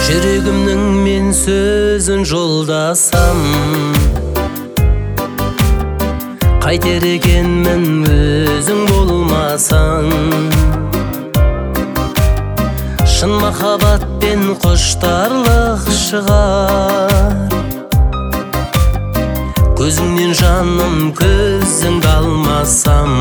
жүрегімнің мен сөзін жолдасам, қайтер екенмін өзің болмасаң. Шын махаббатпен қоштарлық шығар, көзіңнен жаным көзіңді алмасам.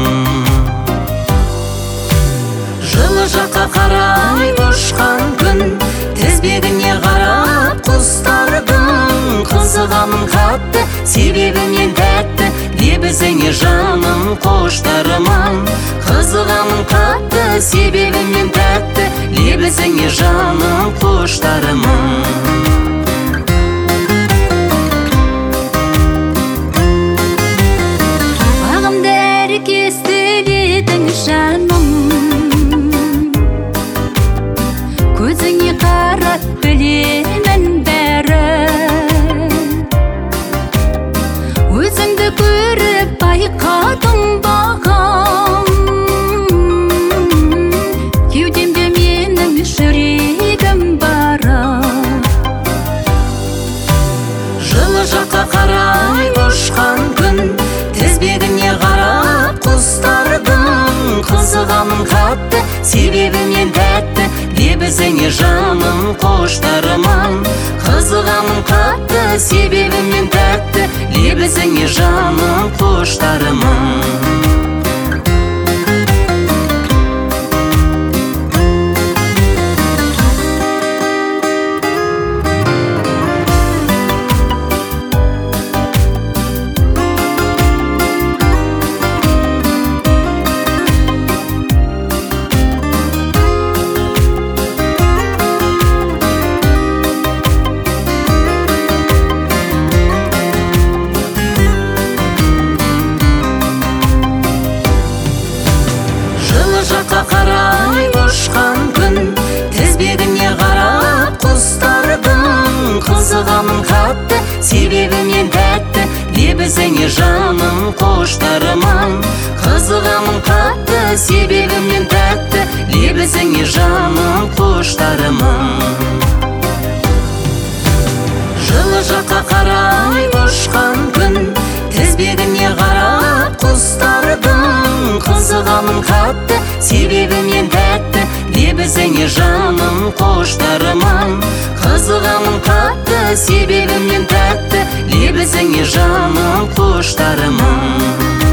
Жылы жаққа қарай ұшқан күн, тізбегіне қарап құстардың. Қызығамын қатты, себебінен тәтті, лебізіңе жаным қоштарыман. Қызығамын қатты, себебінен тәтті, лебізіңе жаным қоштарыман. Бағымды әркез тіледің жаным, көзіңе қарап білемін бәрі. Өзіңді көріп байқадым бағам, кеудемде менің жүрегім бара. Жылы жаққа қарай ұшқан күн, тізбегіне қарап құстардың. Қызығамын қатты, себебінен тәтті, лебізіңе жаным қоштарыман. Қызығамын қатты, себебінен тәтті, лебізіңе жаным қоштарыман. Қарай ұшқан күн, тізбегіне қарап құстардың. Қызығамын қатты, себебінен тәтті, лебізіңе жаным қоштарыман. Қызығамын қатты, себебінен тәтті, лебізіңе жаным қоштарыман. Жылы жаққа қарай ұшқан күн, тізбегіне қарап құстардың. Қызығамын қатты, себебінен тәтті, лебізіңе жаным қоштарыман. Қызығамын қатты, себебінен тәтті, лебізіңе жаным қоштарыман.